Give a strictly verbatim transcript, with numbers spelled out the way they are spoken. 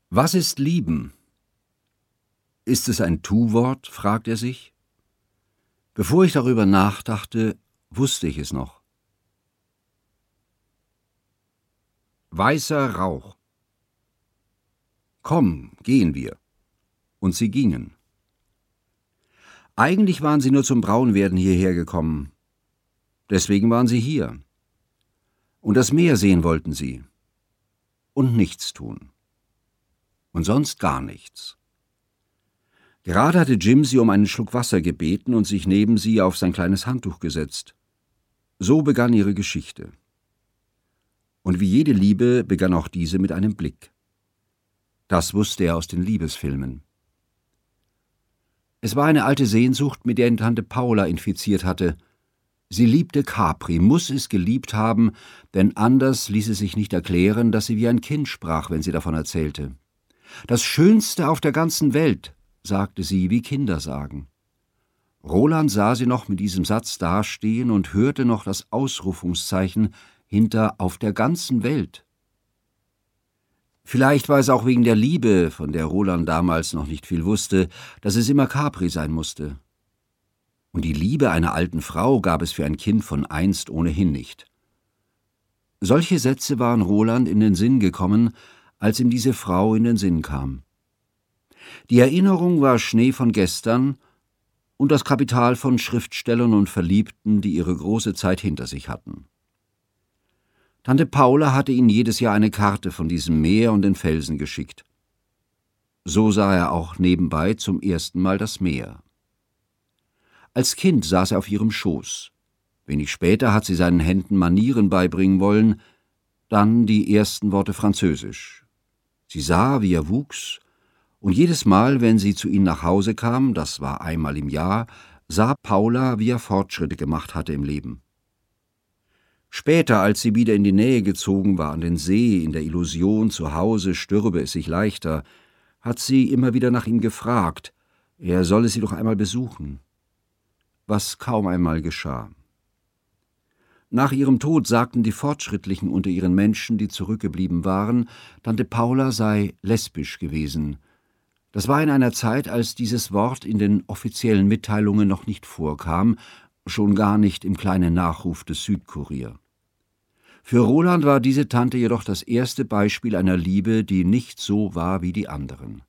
Was ist lieben? Ist es ein Tu-Wort, fragt er sich. Bevor ich darüber nachdachte, wusste ich es noch. Weißer Rauch. Komm, gehen wir. Und sie gingen. Eigentlich waren sie nur zum Braunwerden hierher gekommen. Deswegen waren sie hier. Und das Meer sehen wollten sie. Und nichts tun. Und sonst gar nichts. Gerade hatte Jim sie um einen Schluck Wasser gebeten und sich neben sie auf sein kleines Handtuch gesetzt. So begann ihre Geschichte. Und wie jede Liebe begann auch diese mit einem Blick. Das wusste er aus den Liebesfilmen. Es war eine alte Sehnsucht, mit der ihn Tante Paula infiziert hatte. Sie liebte Capri, muss es geliebt haben, denn anders ließ es sich nicht erklären, dass sie wie ein Kind sprach, wenn sie davon erzählte. Das Schönste auf der ganzen Welt, sagte sie, wie Kinder sagen. Roland sah sie noch mit diesem Satz dastehen und hörte noch das Ausrufungszeichen hinter »auf der ganzen Welt«. Vielleicht war es auch wegen der Liebe, von der Roland damals noch nicht viel wusste, dass es immer Capri sein musste. Und die Liebe einer alten Frau gab es für ein Kind von einst ohnehin nicht. Solche Sätze waren Roland in den Sinn gekommen, als ihm diese Frau in den Sinn kam. Die Erinnerung war Schnee von gestern und das Kapital von Schriftstellern und Verliebten, die ihre große Zeit hinter sich hatten. Tante Paula hatte ihn jedes Jahr eine Karte von diesem Meer und den Felsen geschickt. So sah er auch nebenbei zum ersten Mal das Meer. Als Kind saß er auf ihrem Schoß. Wenig später hat sie seinen Händen Manieren beibringen wollen, dann die ersten Worte Französisch. Sie sah, wie er wuchs, und jedes Mal, wenn sie zu ihnen nach Hause kam, das war einmal im Jahr, sah Paula, wie er Fortschritte gemacht hatte im Leben. Später, als sie wieder in die Nähe gezogen war, an den See, in der Illusion, zu Hause stürbe es sich leichter, hat sie immer wieder nach ihm gefragt, er solle sie doch einmal besuchen. Was kaum einmal geschah. Nach ihrem Tod sagten die Fortschrittlichen unter ihren Menschen, die zurückgeblieben waren, Tante Paula sei lesbisch gewesen. Das war in einer Zeit, als dieses Wort in den offiziellen Mitteilungen noch nicht vorkam, schon gar nicht im kleinen Nachruf des Südkurier. Für Roland war diese Tante jedoch das erste Beispiel einer Liebe, die nicht so war wie die anderen.